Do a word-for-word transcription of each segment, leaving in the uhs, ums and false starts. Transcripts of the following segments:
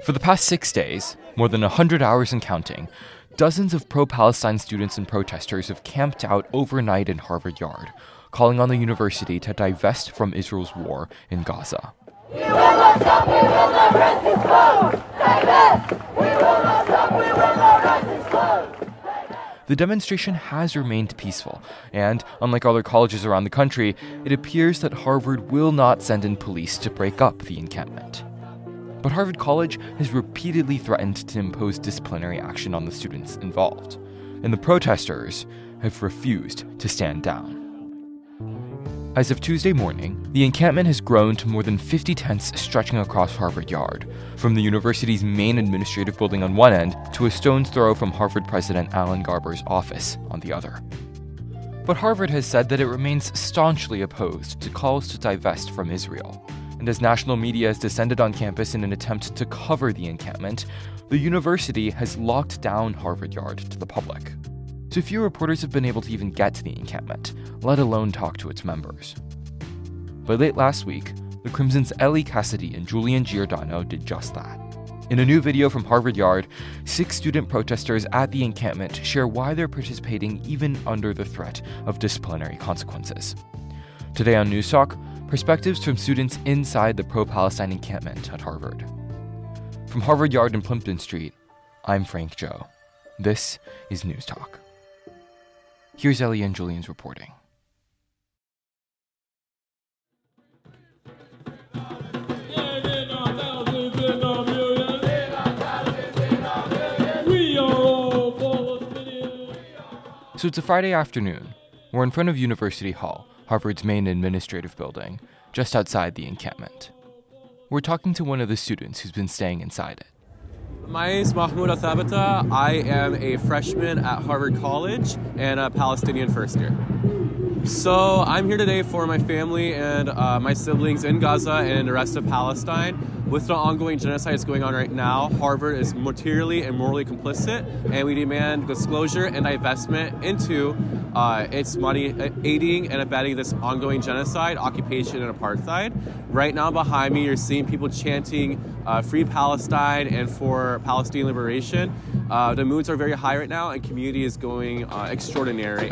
For the past six days, more than one hundred hours and counting, dozens of pro-Palestine students and protesters have camped out overnight in Harvard Yard, calling on the university to divest from Israel's war in Gaza. We will not stop, we will not rest this flow! Divest! We will not stop, we will not rest this flow! The demonstration has remained peaceful, and unlike other colleges around the country, it appears that Harvard will not send in police to break up the encampment. But Harvard College has repeatedly threatened to impose disciplinary action on the students involved, and the protesters have refused to stand down. As of Tuesday morning, the encampment has grown to more than fifty tents stretching across Harvard Yard, from the university's main administrative building on one end to a stone's throw from Harvard President Alan Garber's office on the other. But Harvard has said that it remains staunchly opposed to calls to divest from Israel. And as national media has descended on campus in an attempt to cover the encampment, the university has locked down Harvard Yard to the public. So few reporters have been able to even get to the encampment, let alone talk to its members. But late last week, the Crimson's Ellie Cassidy and Julian Giordano did just that. In a new video from Harvard Yard, six student protesters at the encampment share why they're participating even under the threat of disciplinary consequences. Today on News Talk, perspectives from students inside the pro-Palestine encampment at Harvard. From Harvard Yard and Plimpton Street, I'm Frank Joe. This is News Talk. Here's Ellie and Julian's reporting. So it's a Friday afternoon. We're in front of University Hall, Harvard's main administrative building, just outside the encampment. We're talking to one of the students who's been staying inside it. My name is Mahmoud Athabata. I am a freshman at Harvard College and a Palestinian first year. So I'm here today for my family and uh, my siblings in Gaza and the rest of Palestine. With the ongoing genocide that's going on right now, Harvard is materially and morally complicit, and we demand disclosure and divestment into uh, its money aiding and abetting this ongoing genocide, occupation, and apartheid. Right now behind me, you're seeing people chanting uh, Free Palestine and for Palestinian liberation. Uh, the moods are very high right now, and community is going uh, extraordinary.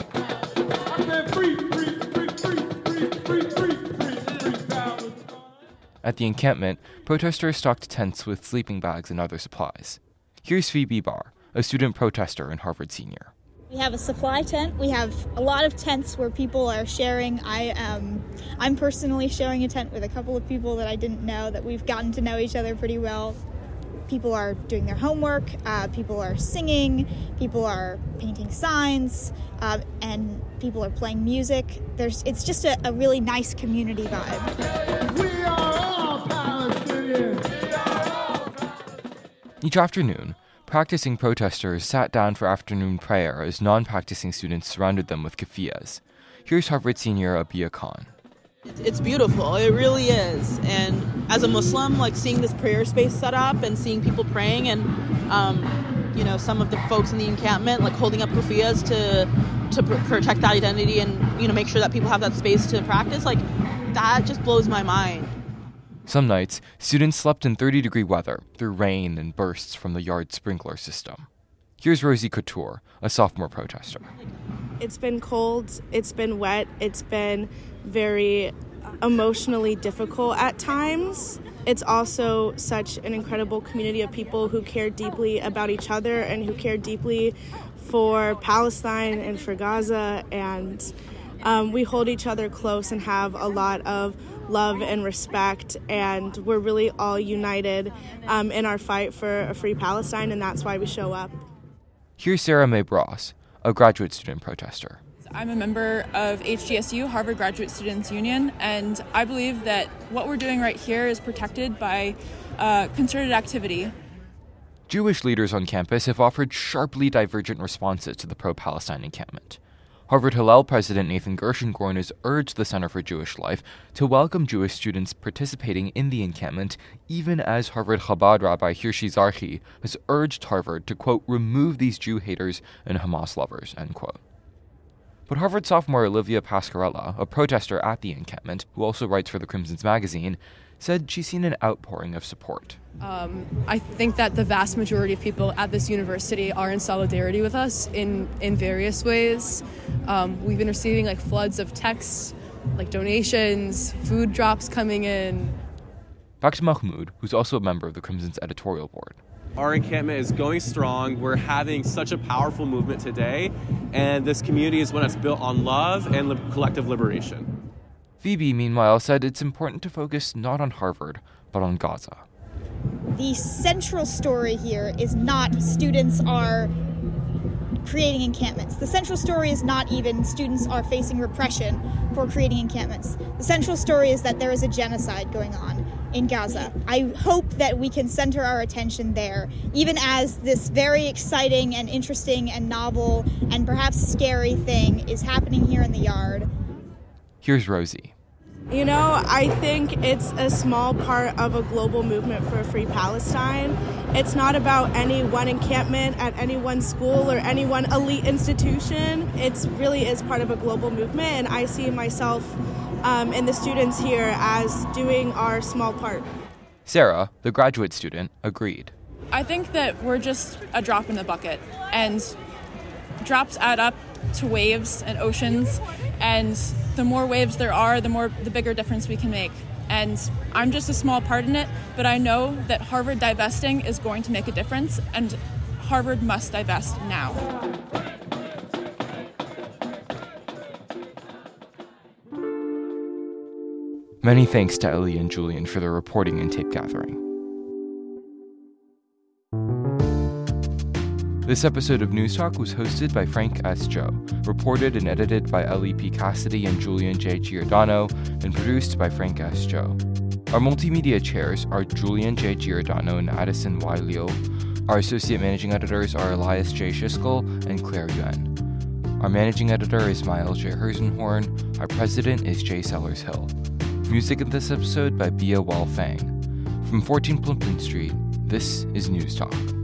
At the encampment, protesters stocked tents with sleeping bags and other supplies. Here's Phoebe Barr, a student protester in Harvard Senior. We have a supply tent. We have a lot of tents where people are sharing. I am, I'm personally sharing a tent with a couple of people that I didn't know, that we've gotten to know each other pretty well. People are doing their homework, uh, people are singing, people are painting signs, uh, and people are playing music. There's, it's just a, a really nice community vibe. We are all Palestinians! Each afternoon, practicing protesters sat down for afternoon prayer as non-practicing students surrounded them with keffiyehs. Here's Harvard senior Abia Khan. It's beautiful, it really is. And as a Muslim, like seeing this prayer space set up and seeing people praying and, um, you know, some of the folks in the encampment like holding up keffiyehs to to pr- protect that identity and, you know, make sure that people have that space to practice, like that just blows my mind. Some nights, students slept in thirty-degree weather through rain and bursts from the yard sprinkler system. Here's Rosie Couture, a sophomore protester. It's been cold, it's been wet, it's been very emotionally difficult at times. It's also such an incredible community of people who care deeply about each other and who care deeply for Palestine and for Gaza, and um, we hold each other close and have a lot of love and respect, and we're really all united um, in our fight for a free Palestine, and that's why we show up. Here's Sarah Mae Bross, a graduate student protester. I'm a member of H G S U, Harvard Graduate Students Union, and I believe that what we're doing right here is protected by uh, concerted activity. Jewish leaders on campus have offered sharply divergent responses to the pro-Palestine encampment. Harvard Hillel President Nathan Gershengorn has urged the Center for Jewish Life to welcome Jewish students participating in the encampment, even as Harvard Chabad Rabbi Hirshi Zarchi has urged Harvard to, quote, remove these Jew haters and Hamas lovers, end quote. But Harvard sophomore Olivia Pascarella, a protester at the encampment, who also writes for the Crimson's magazine, said she's seen an outpouring of support. Um, I think that the vast majority of people at this university are in solidarity with us in, in various ways. Um, we've been receiving like floods of texts, like donations, food drops coming in. Back to Mahmoud, who's also a member of the Crimson's editorial board. Our encampment is going strong. We're having such a powerful movement today, and this community is one that's built on love and li- collective liberation. Phoebe, meanwhile, said it's important to focus not on Harvard, but on Gaza. The central story here is not students are creating encampments. The central story is not even students are facing repression for creating encampments. The central story is that there is a genocide going on in Gaza. I hope that we can center our attention there, even as this very exciting and interesting and novel and perhaps scary thing is happening here in the yard. Here's Rosie. You know, I think it's a small part of a global movement for a free Palestine. It's not about any one encampment at any one school or any one elite institution. It really is part of a global movement, and I see myself um, and the students here as doing our small part. Sarah, the graduate student, agreed. I think that we're just a drop in the bucket, and drops add up to waves and oceans, and the more waves there are, the more the bigger difference we can make. And I'm just a small part in it, but I know that Harvard divesting is going to make a difference, and Harvard must divest now. Many thanks to Ellie and Julian for their reporting and tape gathering. This episode of News Talk was hosted by Frank S. Joe, reported and edited by Ellie P. Cassidy and Julian J. Giordano, and produced by Frank S. Joe. Our multimedia chairs are Julian J. Giordano and Addison Y. Liu. Our associate managing editors are Elias J. Schiskel and Claire Yuen. Our managing editor is Miles J. Herzenhorn. Our president is Jay Sellers Hill. Music in this episode by Bia Wal Fang. From fourteen Plimpton Street, this is News Talk.